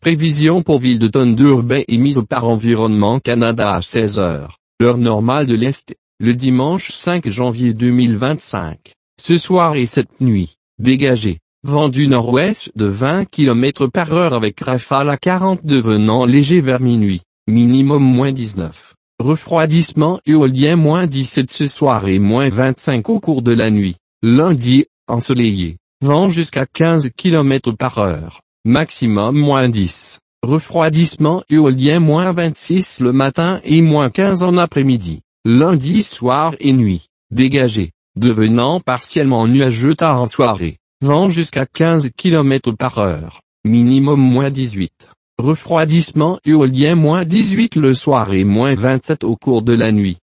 Prévision pour ville de Thunder Bay émise par Environnement Canada à 16 heures, heure normale de l'Est, le dimanche 5 janvier 2025. Ce soir et cette nuit, dégagé, vent du nord-ouest de 20 km par heure avec rafale à 40 devenant léger vers minuit, minimum -19. Refroidissement éolien -17 ce soir et -25 au cours de la nuit. Lundi, ensoleillé, vent jusqu'à 15 km par heure, maximum -10. Refroidissement éolien -26 le matin et -15 en après-midi. Lundi soir et nuit, dégagé, devenant partiellement nuageux tard en soirée. Vent jusqu'à 15 km par heure, minimum -18. Refroidissement éolien -18 le soir et -27 au cours de la nuit.